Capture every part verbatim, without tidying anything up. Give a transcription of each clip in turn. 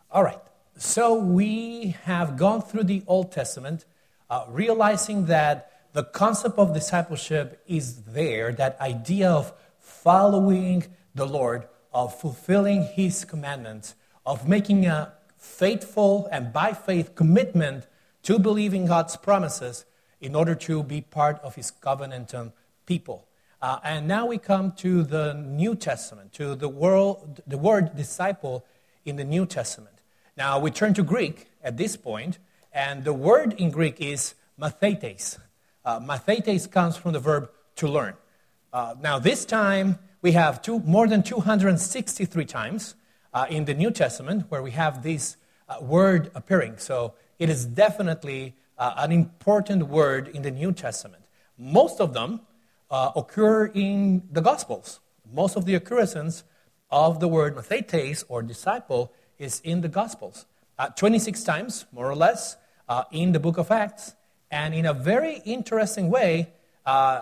All right, so we have gone through the Old Testament, uh, realizing that the concept of discipleship is there, that idea of following the Lord, of fulfilling His commandments, of making a faithful and by faith commitment to believing God's promises in order to be part of His covenantal people. Uh, and now we come to the New Testament, to the, world, the word disciple in the New Testament. Now we turn to Greek at this point, and the word in Greek is mathetes. Uh, mathetes comes from the verb to learn. Uh, now this time we have two, more than two hundred sixty-three times uh, in the New Testament where we have this uh, word appearing. So it is definitely uh, an important word in the New Testament. Most of them uh, occur in the Gospels. Most of the occurrences of the word mathetes or disciple is in the Gospels. Uh, twenty-six times, more or less, uh, in the book of Acts. And in a very interesting way, uh,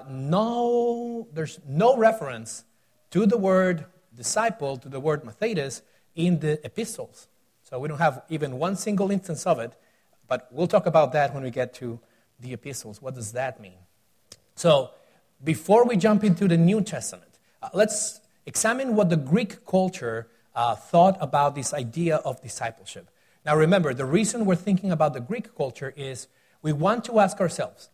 no, there's no reference to the word disciple, to the word mathetes, in the epistles. So we don't have even one single instance of it, but we'll talk about that when we get to the epistles. What does that mean? So before we jump into the New Testament, uh, let's examine what the Greek culture uh, thought about this idea of discipleship. Now remember, the reason we're thinking about the Greek culture is we want to ask ourselves,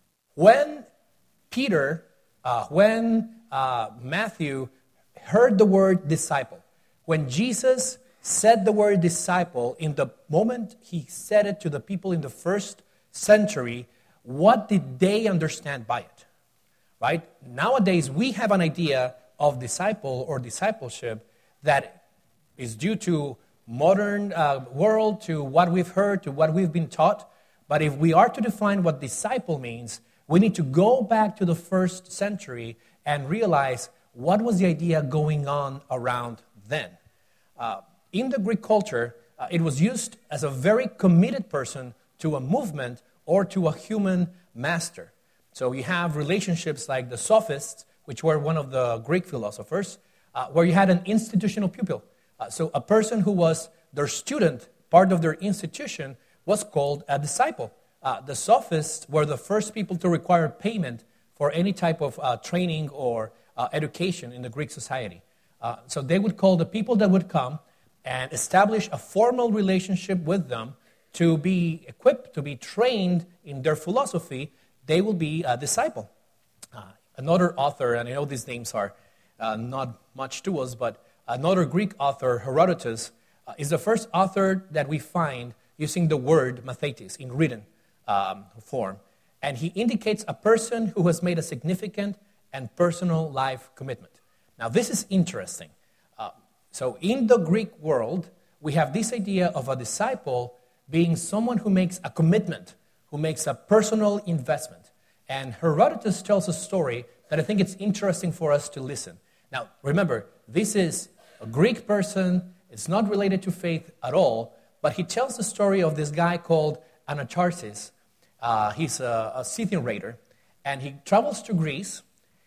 when Peter, uh, when uh, Matthew heard the word disciple, when Jesus said the word disciple, in the moment he said it to the people in the first century, what did they understand by it? Right? Nowadays, we have an idea of disciple or discipleship that is due to modern uh, world, to what we've heard, to what we've been taught. But if we are to define what disciple means, we need to go back to the first century and realize what was the idea going on around then. Uh, in the Greek culture, uh, it was used as a very committed person to a movement or to a human master. So you have relationships like the Sophists, which were one of the Greek philosophers, uh, where you had an institutional pupil. Uh, so a person who was their student, part of their institution, was called a disciple. Uh, the Sophists were the first people to require payment for any type of uh, training or uh, education in the Greek society. Uh, so they would call the people that would come and establish a formal relationship with them to be equipped, to be trained in their philosophy. They will be a disciple. Uh, another author, and I know these names are uh, not much to us, but another Greek author, Herodotus, uh, is the first author that we find using the word mathetes in written um, form. And he indicates a person who has made a significant and personal life commitment. Now, this is interesting. Uh, so in the Greek world, we have this idea of a disciple being someone who makes a commitment, who makes a personal investment. And Herodotus tells a story that I think it's interesting for us to listen. Now, remember, this is a Greek person. It's not related to faith at all. But he tells the story of this guy called Anacharsis. Uh, he's a, a Scythian raider, and he travels to Greece.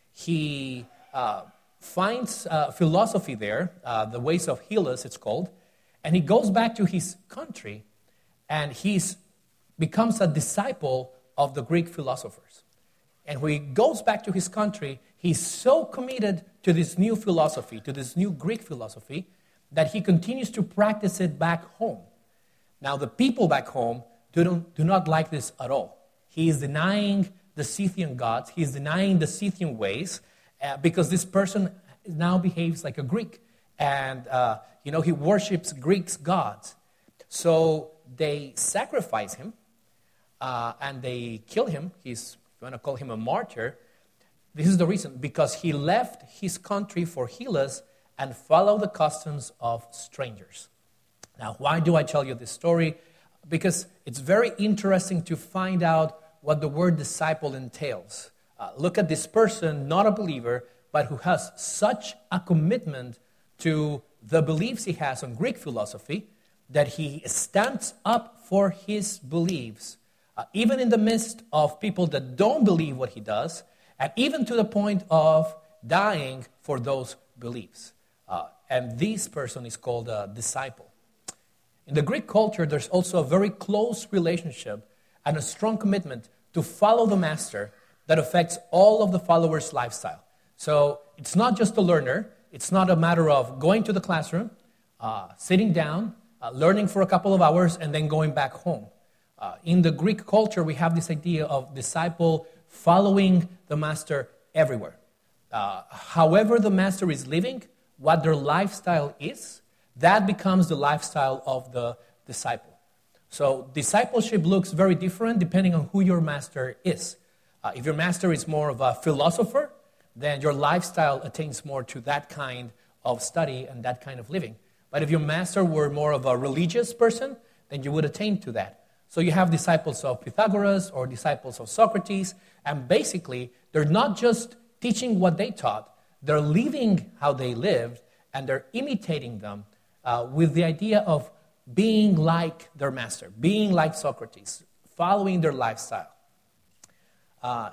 He uh, finds uh, philosophy there, uh, the ways of Hellas, it's called, and he goes back to his country, and he becomes a disciple of the Greek philosophers. And when he goes back to his country, he's so committed to this new philosophy, to this new Greek philosophy, that he continues to practice it back home. Now, the people back home do not, do not like this at all. He is denying the Scythian gods. He is denying the Scythian ways uh, because this person now behaves like a Greek. And, uh, you know, he worships Greek gods. So they sacrifice him uh, and they kill him. He's, if you want to call him a martyr, this is the reason. Because he left his country for Hellas and followed the customs of strangers. Now, why do I tell you this story? Because it's very interesting to find out what the word disciple entails. Uh, look at this person, not a believer, but who has such a commitment to the beliefs he has on Greek philosophy that he stands up for his beliefs, uh, even in the midst of people that don't believe what he does, and even to the point of dying for those beliefs. Uh, and this person is called a disciple. In the Greek culture, there's also a very close relationship and a strong commitment to follow the master that affects all of the followers' lifestyle. So it's not just the learner. It's not a matter of going to the classroom, uh, sitting down, uh, learning for a couple of hours, and then going back home. Uh, in the Greek culture, we have this idea of disciple following the master everywhere. Uh, however the master is living, what their lifestyle is, that becomes the lifestyle of the disciple. So discipleship looks very different depending on who your master is. Uh, if your master is more of a philosopher, then your lifestyle attains more to that kind of study and that kind of living. But if your master were more of a religious person, then you would attain to that. So you have disciples of Pythagoras or disciples of Socrates, and basically they're not just teaching what they taught, they're living how they lived, and they're imitating them uh, with the idea of being like their master, being like Socrates, following their lifestyle. Uh,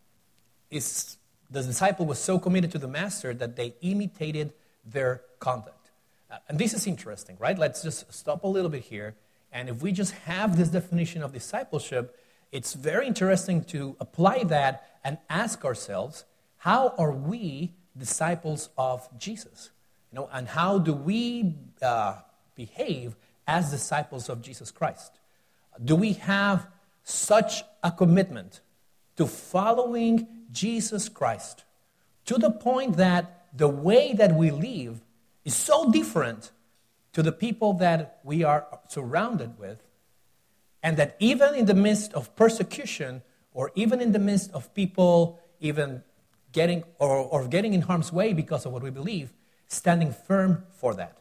it's, the disciple was so committed to the master that they imitated their conduct. Uh, and this is interesting, right? Let's just stop a little bit here. And if we just have this definition of discipleship, it's very interesting to apply that and ask ourselves, how are we disciples of Jesus? You know, and how do we uh, behave as disciples of Jesus Christ? Do we have such a commitment to following Jesus Christ to the point that the way that we live is so different to the people that we are surrounded with, and that even in the midst of persecution, or even in the midst of people even getting or, or getting in harm's way because of what we believe, standing firm for that?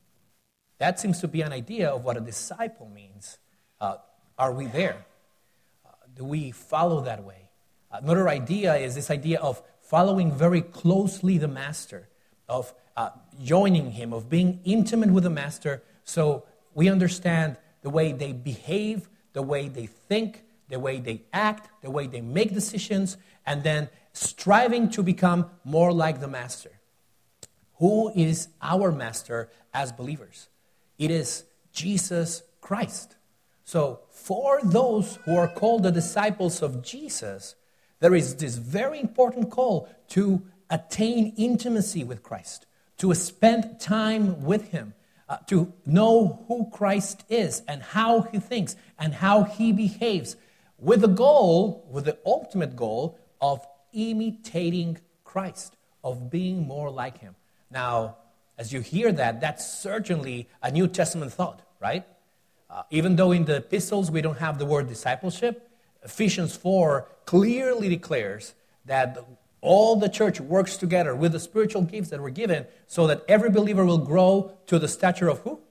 That seems to be an idea of what a disciple means. Uh, are we there? Uh, do we follow that way? Another idea is this idea of following very closely the master, of uh, joining him, of being intimate with the master, so we understand the way they behave, the way they think, the way they act, the way they make decisions, and then striving to become more like the master. Who is our master as believers? It is Jesus Christ. So for those who are called the disciples of Jesus, there is this very important call to attain intimacy with Christ, to spend time with him, uh, to know who Christ is and how he thinks and how he behaves, with the goal, with the ultimate goal of imitating Christ, of being more like him. Now, as you hear that, that's certainly a New Testament thought, right? Uh, even though in the epistles we don't have the word discipleship, Ephesians four clearly declares that all the church works together with the spiritual gifts that were given so that every believer will grow to the stature of who?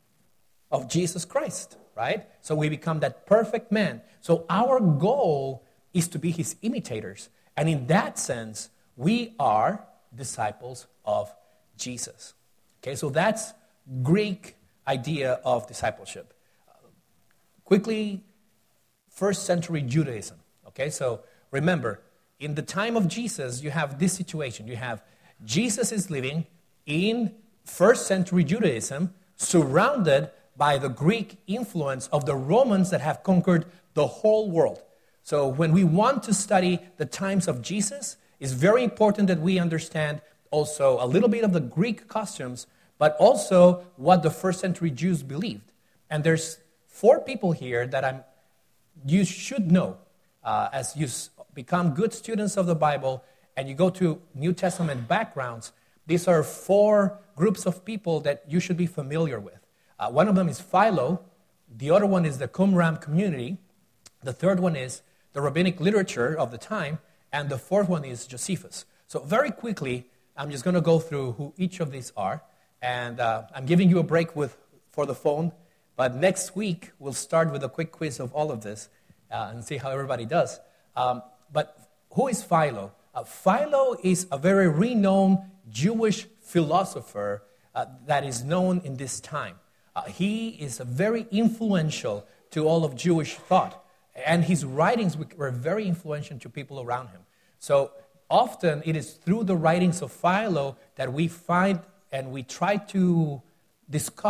Of Jesus Christ, right? So we become that perfect man. So our goal is to be his imitators. And in that sense, we are disciples of Jesus. Okay, so that's Greek idea of discipleship. Uh, quickly, first century Judaism. Okay, so remember, in the time of Jesus, you have this situation. You have Jesus is living in first century Judaism, surrounded by the Greek influence of the Romans that have conquered the whole world. So when we want to study the times of Jesus, it's very important that we understand also a little bit of the Greek customs, but also what the first century Jews believed. And there's four people here that I'm, you should know uh, as you become good students of the Bible and you go to New Testament backgrounds. These are four groups of people that you should be familiar with. Uh, one of them is Philo. The other one is the Qumran community. The third one is the rabbinic literature of the time. And the fourth one is Josephus. So very quickly, I'm just going to go through who each of these are. And uh, I'm giving you a break with for the phone. But next week, we'll start with a quick quiz of all of this uh, and see how everybody does. Um, but who is Philo? Uh, Philo is a very renowned Jewish philosopher uh, that is known in this time. Uh, he is a very influential to all of Jewish thought. And his writings were very influential to people around him. So often it is through the writings of Philo that we find and we try to discover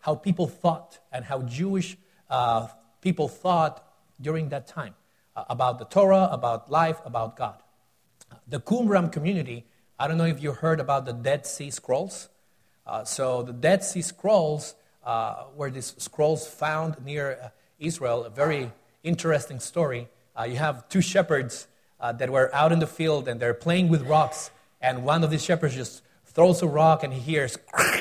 how people thought and how Jewish uh, people thought during that time uh, about the Torah, about life, about God. The Qumran community, I don't know if you heard about the Dead Sea Scrolls. Uh, so the Dead Sea Scrolls uh, were these scrolls found near uh, Israel, a very interesting story. Uh, you have two shepherds uh, that were out in the field and they're playing with rocks, and one of these shepherds just throws a rock and he hears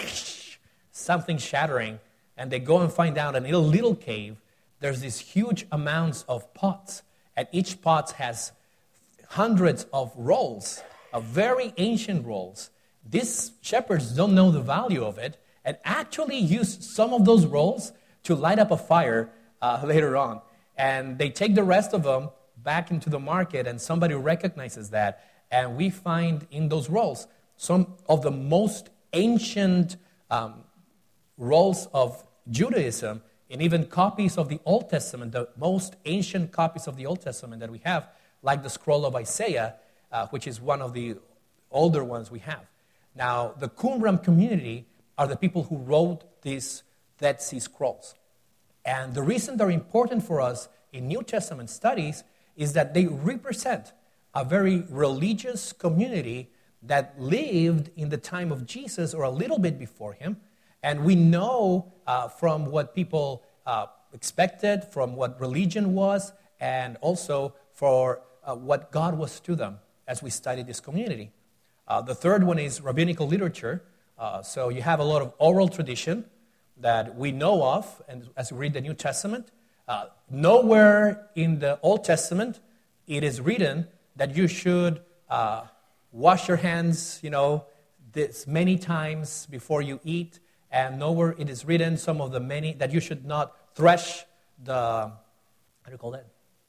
something shattering, and they go and find out in a little cave there's these huge amounts of pots, and each pot has hundreds of rolls, of very ancient rolls. These shepherds don't know the value of it and actually use some of those rolls to light up a fire uh, later on. And they take the rest of them back into the market, and somebody recognizes that. And we find in those rolls some of the most ancient um, rolls of Judaism, and even copies of the Old Testament, the most ancient copies of the Old Testament that we have, like the scroll of Isaiah, uh, which is one of the older ones we have. Now, the Qumran community are the people who wrote these Dead Sea Scrolls. And the reason they're important for us in New Testament studies is that they represent a very religious community that lived in the time of Jesus or a little bit before him. And we know uh, from what people uh, expected, from what religion was, and also for uh, what God was to them as we study this community. Uh, the third one is rabbinical literature. Uh, so you have a lot of oral tradition that we know of, and as we read the New Testament, uh, nowhere in the Old Testament it is written that you should uh, wash your hands, you know, this many times before you eat, and nowhere it is written some of the many that you should not thresh the, how do you call that?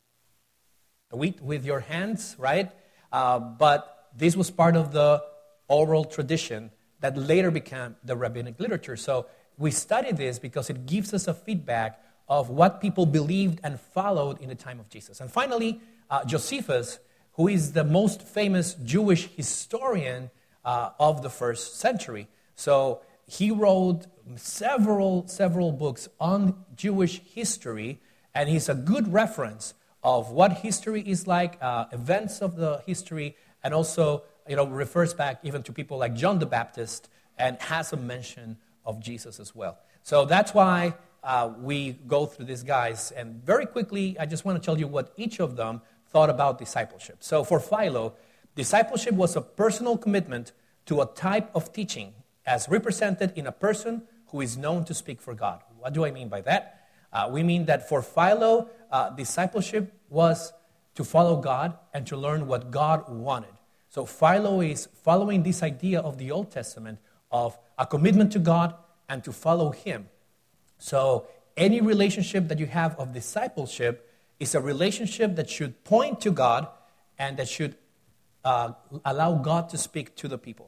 The wheat with your hands, right? Uh, but this was part of the oral tradition that later became the rabbinic literature. So we study this because it gives us a feedback of what people believed and followed in the time of Jesus. And finally, uh, Josephus, who is the most famous Jewish historian uh, of the first century. So he wrote several, several books on Jewish history, and he's a good reference of what history is like, uh, events of the history, and also, you know, refers back even to people like John the Baptist and has a mention of Jesus as well. So that's why uh, we go through these guys. And very quickly, I just want to tell you what each of them thought about discipleship. So for Philo, discipleship was a personal commitment to a type of teaching as represented in a person who is known to speak for God. What do I mean by that? Uh, we mean that for Philo, uh, discipleship was to follow God and to learn what God wanted. So Philo is following this idea of the Old Testament of a commitment to God and to follow him. So any relationship that you have of discipleship is a relationship that should point to God and that should uh, allow God to speak to the people.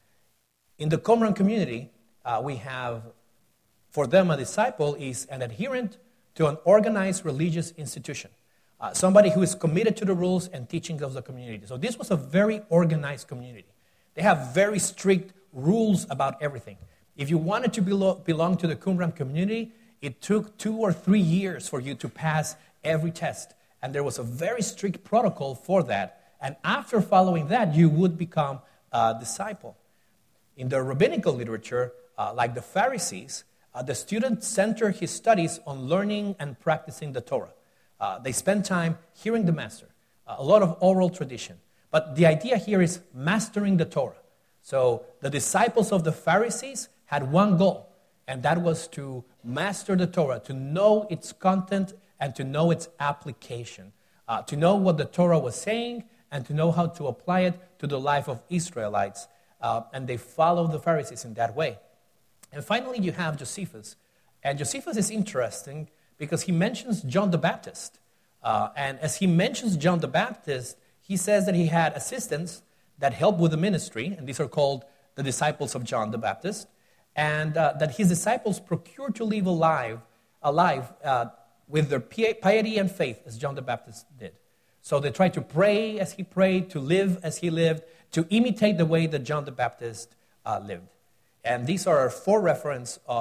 In the Qumran community, uh, we have, for them, a disciple is an adherent to an organized religious institution. Uh, somebody who is committed to the rules and teachings of the community. So this was a very organized community. They have very strict rules about everything. If you wanted to belo- belong to the Qumran community, it took two or three years for you to pass every test. And there was a very strict protocol for that. And after following that, you would become a disciple. In the rabbinical literature, uh, like the Pharisees, uh, the student centered his studies on learning and practicing the Torah. Uh, they spend time hearing the master, uh, a lot of oral tradition. But the idea here is mastering the Torah. So the disciples of the Pharisees had one goal, and that was to master the Torah, to know its content and to know its application, uh, to know what the Torah was saying and to know how to apply it to the life of Israelites. Uh, and they followed the Pharisees in that way. And finally, you have Josephus. And Josephus is interesting because he mentions John the Baptist. Uh, and as he mentions John the Baptist, he says that he had assistants that helped with the ministry, and these are called the disciples of John the Baptist, and uh, that his disciples procured to live alive, alive uh, with their piety and faith as John the Baptist did. So they tried to pray as he prayed, to live as he lived, to imitate the way that John the Baptist uh, lived. And these are our four references of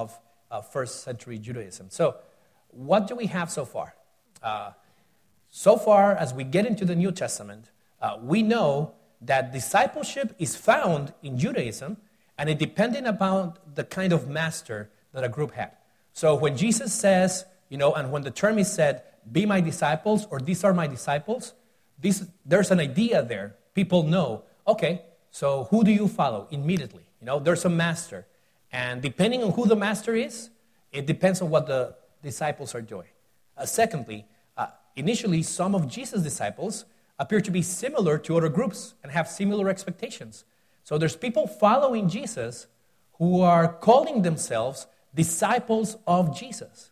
uh, first century Judaism. So what do we have so far? Uh, so far, as we get into the New Testament, uh, we know that discipleship is found in Judaism, and it depended upon the kind of master that a group had. So when Jesus says, you know, and when the term is said, be my disciples, or these are my disciples, this, there's an idea there. People know, okay, so who do you follow immediately? You know, there's a master. And depending on who the master is, it depends on what the disciples are doing. Uh, secondly, uh, initially, some of Jesus' disciples appear to be similar to other groups and have similar expectations. So there's people following Jesus who are calling themselves disciples of Jesus.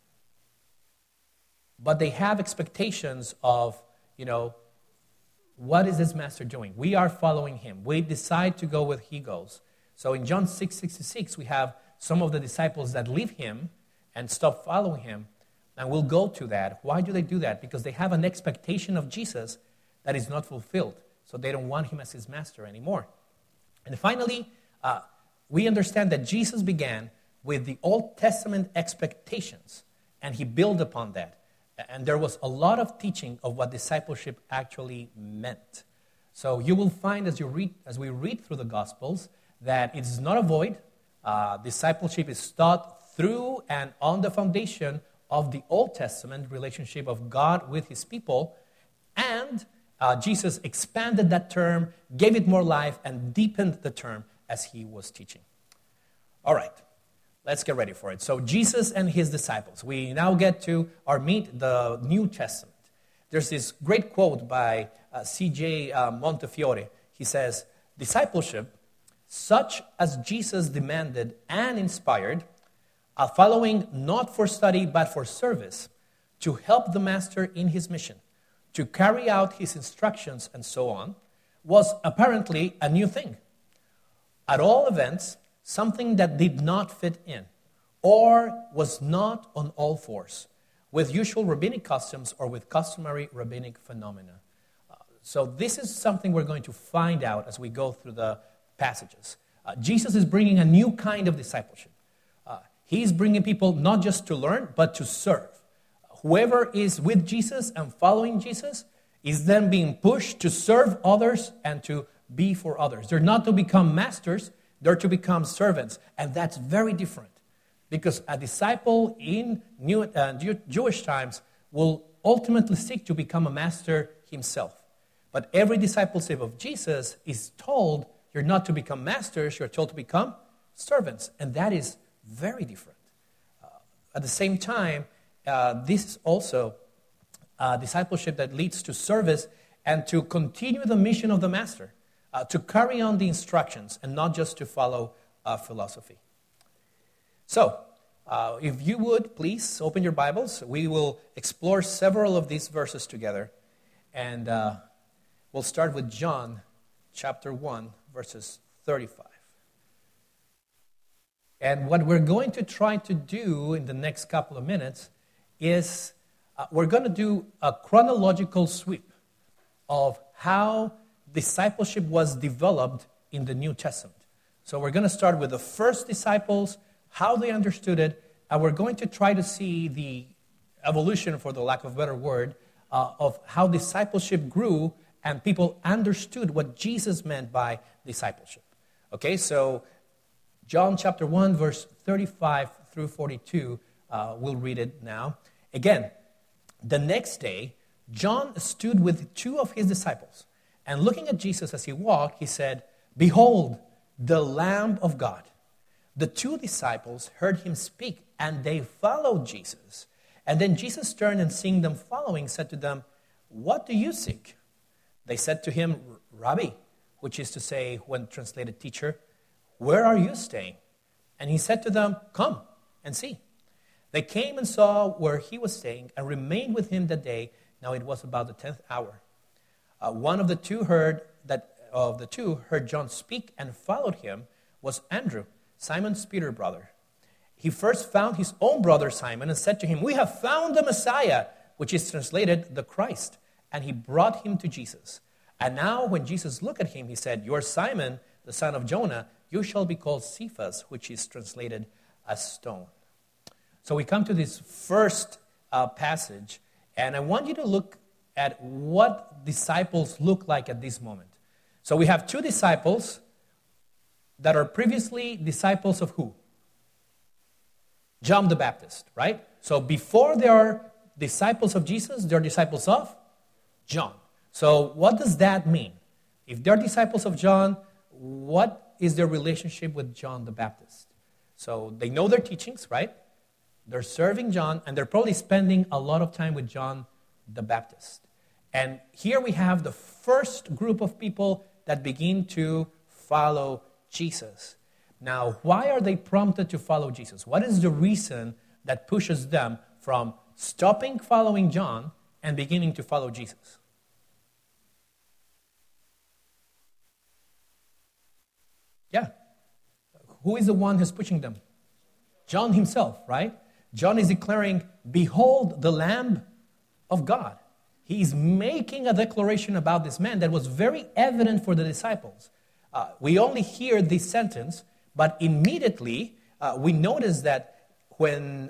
But they have expectations of, you know, what is this master doing? We are following him. We decide to go where he goes. So in John six sixty-six, we have some of the disciples that leave him and stop following him. And we'll go to that. Why do they do that? Because they have an expectation of Jesus that is not fulfilled. So they don't want him as his master anymore. And finally, uh, we understand that Jesus began with the Old Testament expectations, and he built upon that. And there was a lot of teaching of what discipleship actually meant. So you will find as you read, as we read through the Gospels, that it is not a void. Uh, discipleship is taught through and on the foundation of the Old Testament relationship of God with his people. And uh, Jesus expanded that term, gave it more life, and deepened the term as he was teaching. All right. Let's get ready for it. So Jesus and his disciples. We now get to our meet, the New Testament. There's this great quote by uh, C J Uh, Montefiore. He says, discipleship, such as Jesus demanded and inspired, a following not for study but for service, to help the master in his mission, to carry out his instructions and so on, was apparently a new thing. At all events, something that did not fit in or was not on all fours with usual rabbinic customs or with customary rabbinic phenomena. Uh, so this is something we're going to find out as we go through the passages. Uh, Jesus is bringing a new kind of discipleship. Uh, he's bringing people not just to learn, but to serve. Whoever is with Jesus and following Jesus is then being pushed to serve others and to be for others. They're not to become masters, they're to become servants. And that's very different. Because a disciple in New, uh, Jewish times will ultimately seek to become a master himself. But every discipleship of Jesus is told you're not to become masters, you're told to become servants. And that is very different. Uh, at the same time, uh, this is also a discipleship that leads to service and to continue the mission of the master. Uh, to carry on the instructions and not just to follow uh, philosophy. So, uh, if you would, please open your Bibles. We will explore several of these verses together. And uh, we'll start with John chapter one, verses thirty-five. And what we're going to try to do in the next couple of minutes is uh, we're going to do a chronological sweep of how discipleship was developed in the New Testament. So we're going to start with the first disciples, how they understood it, and we're going to try to see the evolution, for the lack of a better word, uh, of how discipleship grew and people understood what Jesus meant by discipleship. Okay, so John chapter one, verse thirty-five through forty-two, uh, we'll read it now. Again, the next day, John stood with two of his disciples. And looking at Jesus as he walked, he said, "Behold, the Lamb of God." The two disciples heard him speak, and they followed Jesus. And then Jesus turned and seeing them following, said to them, "What do you seek?" They said to him, "Rabbi," which is to say, when translated teacher, "where are you staying?" And he said to them, "Come and see." They came and saw where he was staying and remained with him that day. Now it was about the tenth hour. Uh, one of the two heard that of the two heard John speak and followed him was Andrew, Simon's Peter brother. He first found his own brother Simon and said to him, "We have found the Messiah," which is translated the Christ. And he brought him to Jesus. And now when Jesus looked at him, he said, "You are Simon, the son of Jonah. You shall be called Cephas," which is translated as stone. So we come to this first uh, passage, and I want you to look at what disciples look like at this moment. So we have two disciples that are previously disciples of who? John the Baptist, right? So before they are disciples of Jesus, they're disciples of John. So what does that mean? If they're disciples of John, what is their relationship with John the Baptist? So they know their teachings, right? They're serving John, and they're probably spending a lot of time with John the Baptist. And here we have the first group of people that begin to follow Jesus. Now, why are they prompted to follow Jesus? What is the reason that pushes them from stopping following John and beginning to follow Jesus? Yeah. Who is the one who's pushing them? John himself, right? John is declaring, "Behold the Lamb of God." He's making a declaration about this man that was very evident for the disciples. Uh, we only hear this sentence, but immediately uh, we notice that when,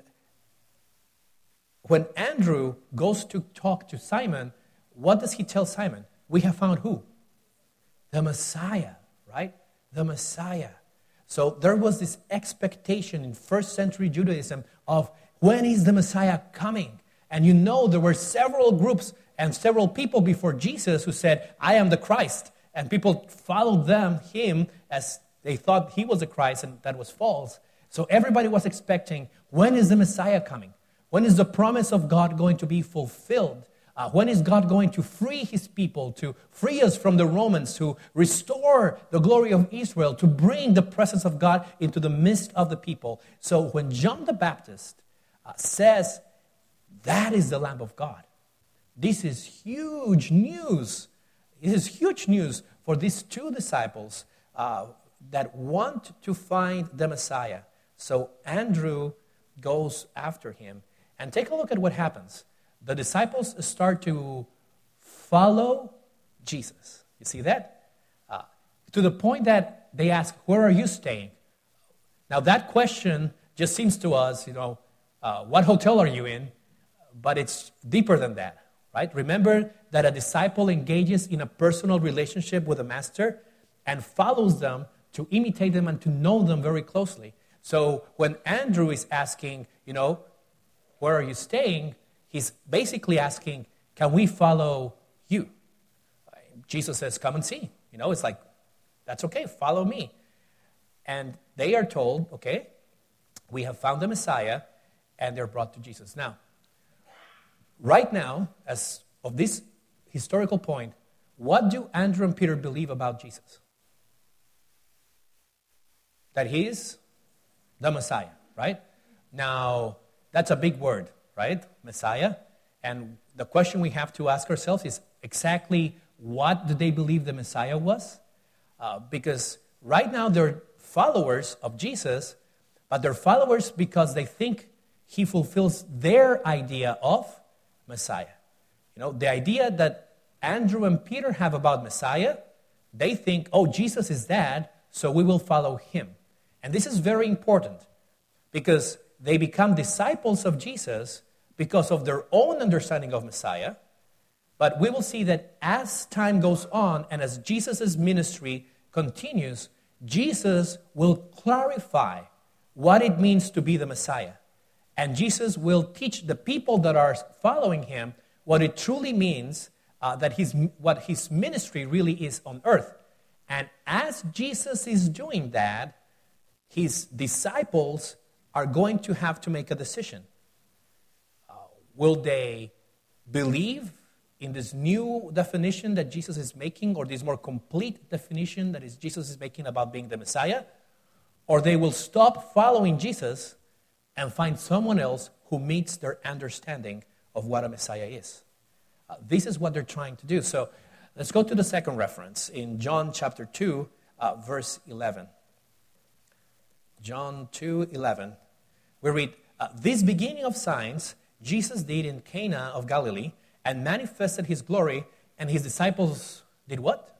when Andrew goes to talk to Simon, what does he tell Simon? We have found who? The Messiah, right? The Messiah. So there was this expectation in first century Judaism of when is the Messiah coming? And you know there were several groups and several people before Jesus who said, "I am the Christ." And people followed them, him, as they thought he was the Christ, and that was false. So everybody was expecting, when is the Messiah coming? When is the promise of God going to be fulfilled? Uh, when is God going to free his people, to free us from the Romans, to restore the glory of Israel, to bring the presence of God into the midst of the people? So when John the Baptist uh, says, that is the Lamb of God, this is huge news. This is huge news for these two disciples uh, that want to find the Messiah. So Andrew goes after him. And take a look at what happens. The disciples start to follow Jesus. You see that? Uh, to the point that they ask, "Where are you staying?" Now that question just seems to us, you know, uh, what hotel are you in? But it's deeper than that. Right? Remember that a disciple engages in a personal relationship with a master and follows them to imitate them and to know them very closely. So when Andrew is asking, you know, where are you staying? He's basically asking, can we follow you? Jesus says, come and see. You know, it's like, that's okay, follow me. And they are told, okay, we have found the Messiah, and they're brought to Jesus. Now, right now, as of this historical point, what do Andrew and Peter believe about Jesus? That he is the Messiah, right? Now, that's a big word, right? Messiah. And the question we have to ask ourselves is exactly what do they believe the Messiah was? Uh, because right now they're followers of Jesus, but they're followers because they think he fulfills their idea of Messiah. You know, the idea that Andrew and Peter have about Messiah, they think, oh, Jesus is that, so we will follow him. And this is very important because they become disciples of Jesus because of their own understanding of Messiah. But we will see that as time goes on and as Jesus' ministry continues, Jesus will clarify what it means to be the Messiah. And Jesus will teach the people that are following him what it truly means, uh, that his, what his ministry really is on earth. And as Jesus is doing that, his disciples are going to have to make a decision. Uh, will they believe in this new definition that Jesus is making, or this more complete definition that is Jesus is making about being the Messiah? Or they will stop following Jesus and find someone else who meets their understanding of what a Messiah is. Uh, this is what they're trying to do. So let's go to the second reference in John chapter two, uh, verse eleven. John two eleven. We read, uh, "This beginning of signs Jesus did in Cana of Galilee and manifested his glory, and his disciples did what?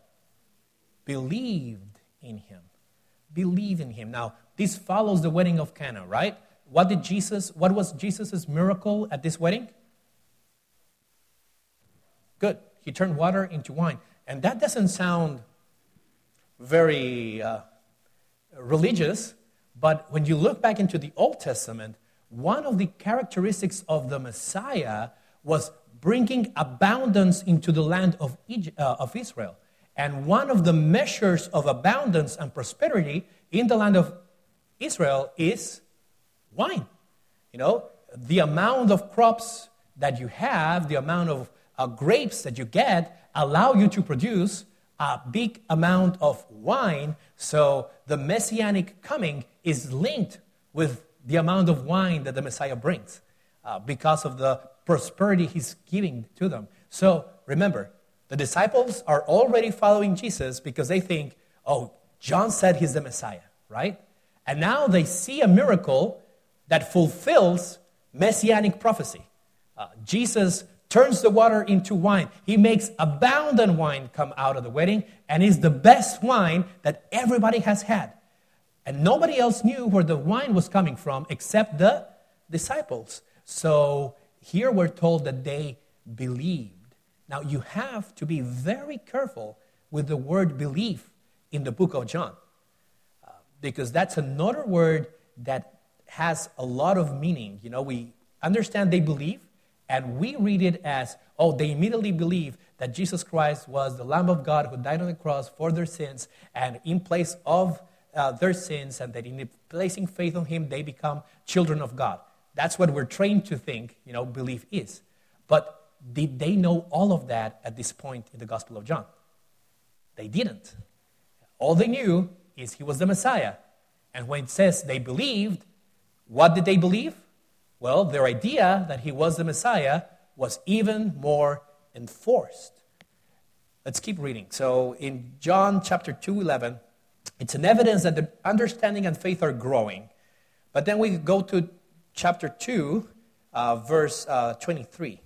Believed in him." Believe in him. Now, this follows the wedding of Cana, right? what did Jesus, what was Jesus' miracle at this wedding? Good. He turned water into wine. And that doesn't sound very uh, religious, but when you look back into the Old Testament, one of the characteristics of the Messiah was bringing abundance into the land of, Egypt, uh, of Israel. And one of the measures of abundance and prosperity in the land of Israel is wine. You know, the amount of crops that you have, the amount of uh, grapes that you get, allow you to produce a big amount of wine. So the messianic coming is linked with the amount of wine that the Messiah brings uh, because of the prosperity he's giving to them. So remember, the disciples are already following Jesus because they think, oh, John said he's the Messiah, right? And now they see a miracle that fulfills messianic prophecy. Uh, Jesus turns the water into wine. He makes abundant wine come out of the wedding, and is the best wine that everybody has had. And nobody else knew where the wine was coming from except the disciples. So here we're told that they believed. Now you have to be very careful with the word belief in the book of John, uh, because that's another word that has a lot of meaning. You know, we understand they believe, and we read it as, oh, they immediately believe that Jesus Christ was the Lamb of God who died on the cross for their sins, and in place of uh, their sins, and that in placing faith on him, they become children of God. That's what we're trained to think, you know, belief is. But did they know all of that at this point in the Gospel of John? They didn't. All they knew is he was the Messiah. And when it says they believed, what did they believe? Well, their idea that he was the Messiah was even more enforced. Let's keep reading. So in John chapter two, eleven, it's an evidence that the understanding and faith are growing. But then we go to chapter two, uh, verse uh, twenty-three.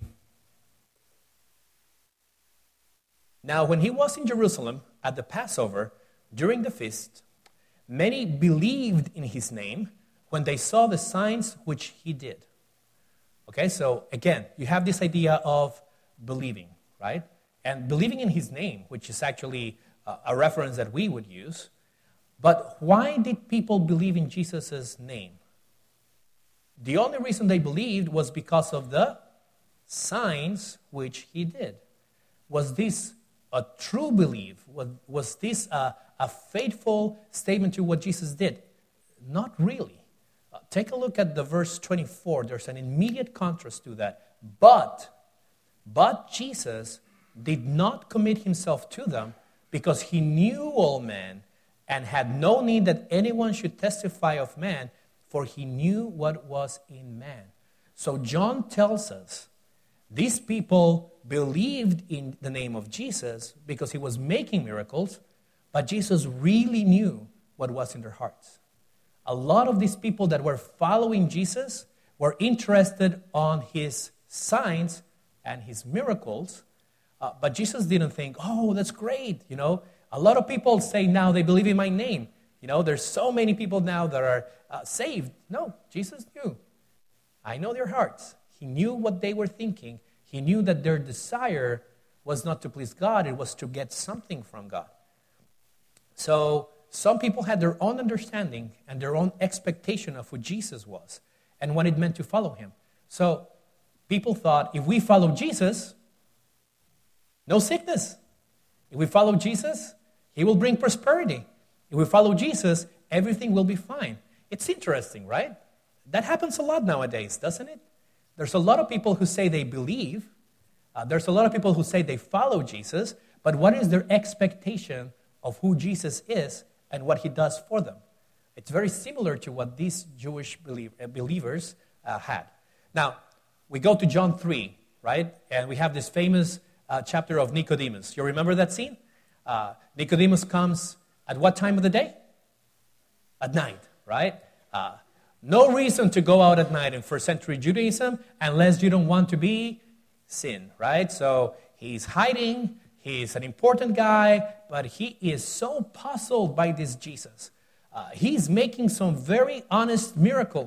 Now, when he was in Jerusalem at the Passover, during the feast, many believed in his name when they saw the signs which he did. Okay, so again, you have this idea of believing, right? And believing in his name, which is actually uh, a reference that we would use. But why did people believe in Jesus' name? The only reason they believed was because of the signs which he did. Was this a true belief? Was, was this a, a faithful statement to what Jesus did? Not really. Uh, take a look at the verse twenty-four. There's an immediate contrast to that. But, but Jesus did not commit himself to them because he knew all men and had no need that anyone should testify of man, for he knew what was in man. So John tells us these people believed in the name of Jesus because he was making miracles, but Jesus really knew what was in their hearts. A lot of these people that were following Jesus were interested on his signs and his miracles, uh, but Jesus didn't think, oh, that's great. You know, a lot of people say now they believe in my name. You know, there's so many people now that are uh, saved. No, Jesus knew. I know their hearts. He knew what they were thinking. He knew that their desire was not to please God, it was to get something from God. So some people had their own understanding and their own expectation of who Jesus was and what it meant to follow him. So people thought, if we follow Jesus, no sickness. If we follow Jesus, he will bring prosperity. If we follow Jesus, everything will be fine. It's interesting, right? That happens a lot nowadays, doesn't it? There's a lot of people who say they believe. Uh, there's a lot of people who say they follow Jesus. But what is their expectation of who Jesus is and what he does for them? It's very similar to what these Jewish believe, uh, believers uh, had. Now, we go to John three, right? And we have this famous uh, chapter of Nicodemus. You remember that scene? Uh, Nicodemus comes at what time of the day? At night, right? Uh, no reason to go out at night in first century Judaism unless you don't want to be seen, right? So he's hiding. He's an important guy, but he is so puzzled by this Jesus. Uh, he's making some very honest miracles.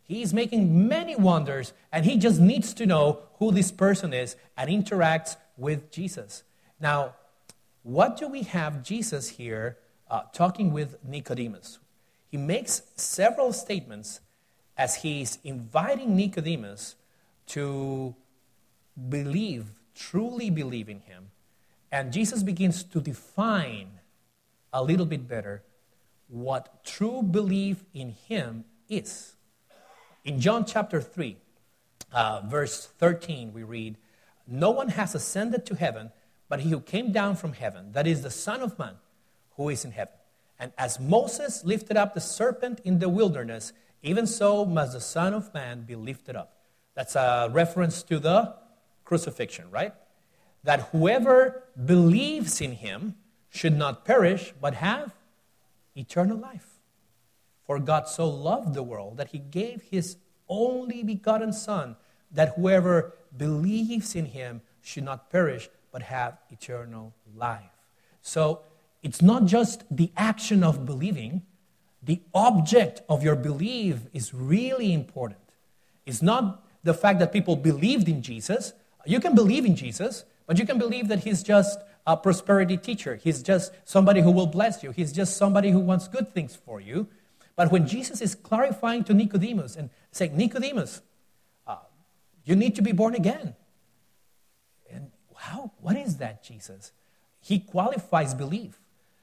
He's making many wonders, and he just needs to know who this person is and interacts with Jesus. Now, what do we have Jesus here uh, talking with Nicodemus? He makes several statements as he's inviting Nicodemus to believe, truly believe in him. And Jesus begins to define a little bit better what true belief in him is. In John chapter three, uh, verse thirteen, we read, "No one has ascended to heaven, but he who came down from heaven, that is the Son of Man, who is in heaven. And as Moses lifted up the serpent in the wilderness, even so must the Son of Man be lifted up." That's a reference to the crucifixion, right? That whoever believes in him should not perish, but have eternal life. For God so loved the world that he gave his only begotten Son, that whoever believes in him should not perish, but have eternal life. So it's not just the action of believing. The object of your belief is really important. It's not the fact that people believed in Jesus. You can believe in Jesus, but you can believe that he's just a prosperity teacher. He's just somebody who will bless you. He's just somebody who wants good things for you. But when Jesus is clarifying to Nicodemus and saying, Nicodemus, uh, you need to be born again. And how? What is that, Jesus? He qualifies belief.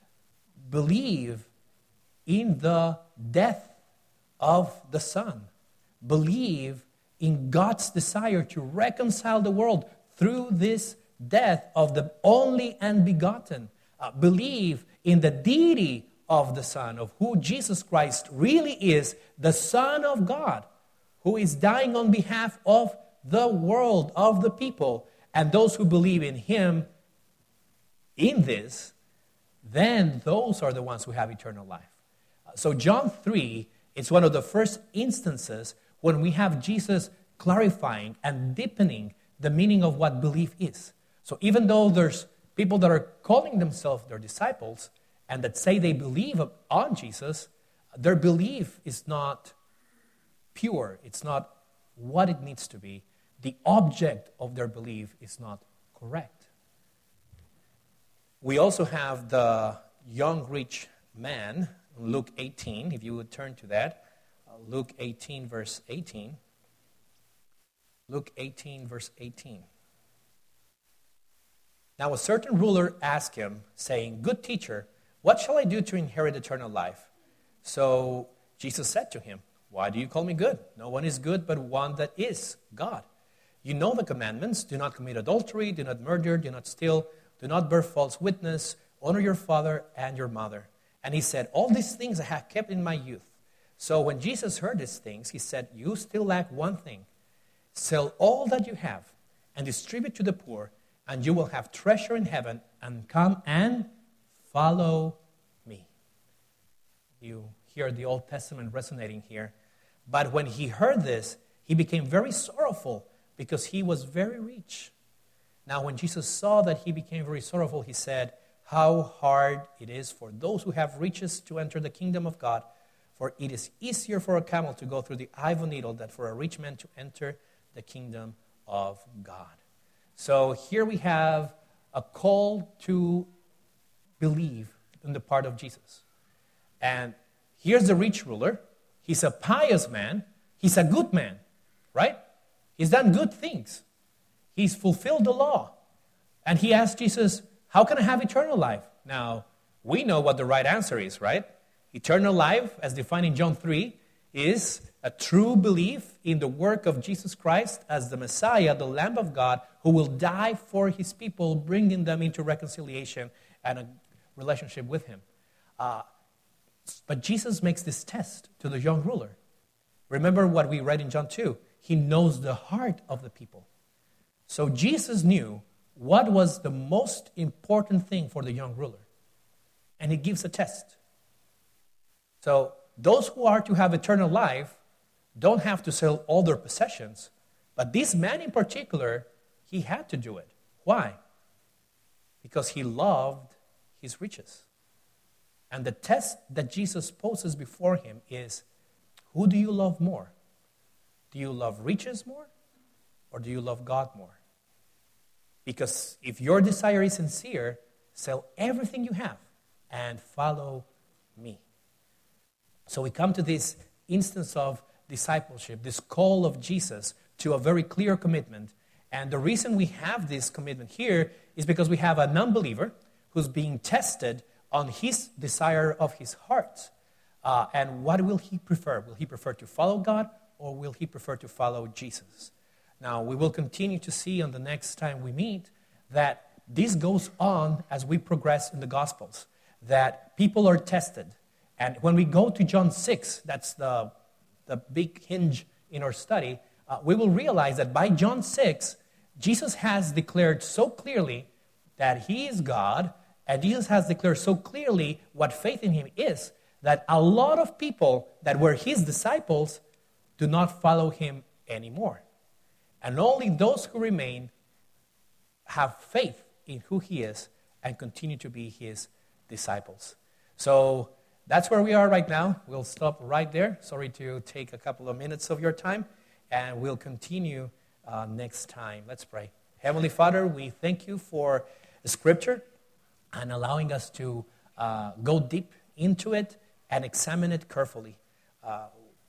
Believe in the death of the Son. Believe in God's desire to reconcile the world through this death of the only and begotten. Uh, believe in the deity of the Son, of who Jesus Christ really is, the Son of God, who is dying on behalf of the world, of the people. And those who believe in him in this, then those are the ones who have eternal life. Uh, so John three is one of the first instances when we have Jesus clarifying and deepening the meaning of what belief is. So even though there's people that are calling themselves their disciples and that say they believe on Jesus, their belief is not pure. It's not what it needs to be. The object of their belief is not correct. We also have the young rich man, Luke eighteen, if you would turn to that. Uh, Luke eighteen, verse eighteen. Luke eighteen, verse eighteen. Now a certain ruler asked him, saying, "Good teacher, what shall I do to inherit eternal life?" So Jesus said to him, "Why do you call me good? No one is good but one that is, God. You know the commandments: do not commit adultery, do not murder, do not steal, do not bear false witness, honor your father and your mother." And he said, "All these things I have kept in my youth." So when Jesus heard these things, he said, "You still lack one thing. Sell all that you have and distribute to the poor, and you will have treasure in heaven, and come and follow me." You hear the Old Testament resonating here. But when he heard this, he became very sorrowful because he was very rich. Now when Jesus saw that he became very sorrowful, he said, "How hard it is for those who have riches to enter the kingdom of God. For it is easier for a camel to go through the eye of a needle than for a rich man to enter the kingdom of God." So here we have a call to believe in the part of Jesus. And here's the rich ruler. He's a pious man. He's a good man, right? He's done good things. He's fulfilled the law. And he asked Jesus, "How can I have eternal life?" Now, we know what the right answer is, right? Eternal life, as defined in John three, is a true belief in the work of Jesus Christ as the Messiah, the Lamb of God, who will die for his people, bringing them into reconciliation and a relationship with him. Uh, but Jesus makes this test to the young ruler. Remember what we read in John two. He knows the heart of the people. So Jesus knew what was the most important thing for the young ruler. And he gives a test. So those who are to have eternal life don't have to sell all their possessions. But this man in particular, he had to do it. Why? Because he loved his riches. And the test that Jesus poses before him is, who do you love more? Do you love riches more, or do you love God more? Because if your desire is sincere, sell everything you have and follow me. So we come to this instance of discipleship, this call of Jesus to a very clear commitment. And the reason we have this commitment here is because we have an unbeliever who's being tested on his desire of his heart. Uh, and what will he prefer? Will he prefer to follow God, or will he prefer to follow Jesus? Now, we will continue to see on the next time we meet that this goes on as we progress in the Gospels, that people are tested. And when we go to John six, that's the, the big hinge in our study, uh, we will realize that by John six, Jesus has declared so clearly that he is God, and Jesus has declared so clearly what faith in him is, that a lot of people that were his disciples do not follow him anymore. And only those who remain have faith in who he is and continue to be his disciples. So that's where we are right now. We'll stop right there. Sorry to take a couple of minutes of your time, and we'll continue uh, next time. Let's pray. Heavenly Father, we thank you for the Scripture and allowing us to uh, go deep into it and examine it carefully. Uh,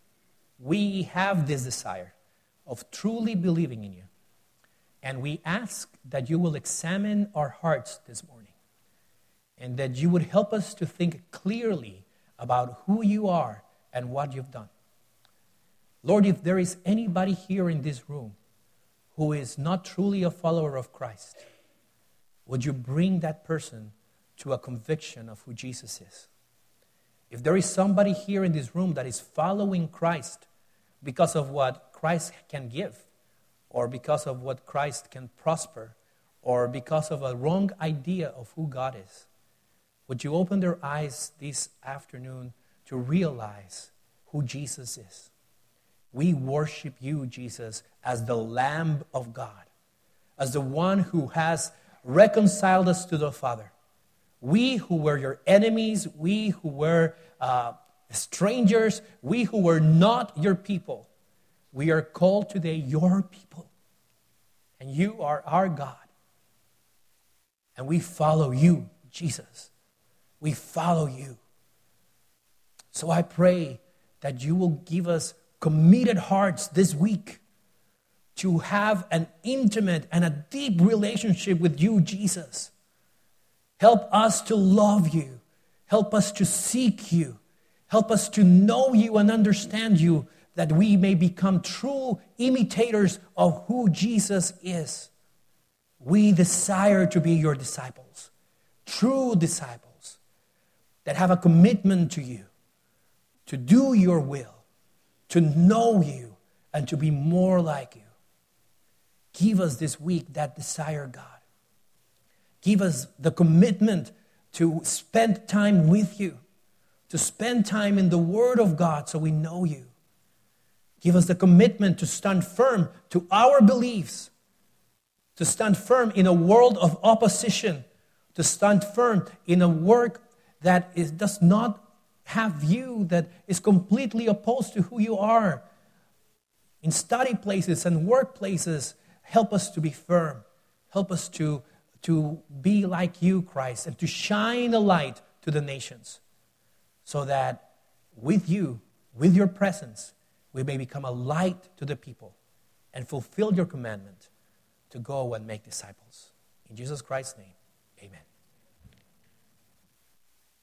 we have this desire of truly believing in you. And we ask that you will examine our hearts this morning, and that you would help us to think clearly about who you are and what you've done. Lord, if there is anybody here in this room who is not truly a follower of Christ, would you bring that person to a conviction of who Jesus is? If there is somebody here in this room that is following Christ because of what Christ can give, or because of what Christ can prosper, or because of a wrong idea of who God is, would you open their eyes this afternoon to realize who Jesus is? We worship you, Jesus, as the Lamb of God, as the one who has reconciled us to the Father. We who were your enemies, we who were uh, strangers, we who were not your people, we are called today your people. And you are our God. And we follow you, Jesus. We follow you. So I pray that you will give us committed hearts this week to have an intimate and a deep relationship with you, Jesus. Help us to love you. Help us to seek you. Help us to know you and understand you, that we may become true imitators of who Jesus is. We desire to be your disciples, true disciples that have a commitment to you, to do your will, to know you, and to be more like you. Give us this week that desire, God. Give us the commitment to spend time with you, to spend time in the Word of God so we know you. Give us the commitment to stand firm to our beliefs, to stand firm in a world of opposition, to stand firm in a work that is, does not have you, that is completely opposed to who you are. In study places and workplaces, help us to be firm. Help us to, to be like you, Christ, and to shine a light to the nations, so that with you, with your presence, we may become a light to the people and fulfill your commandment to go and make disciples. In Jesus Christ's name, amen.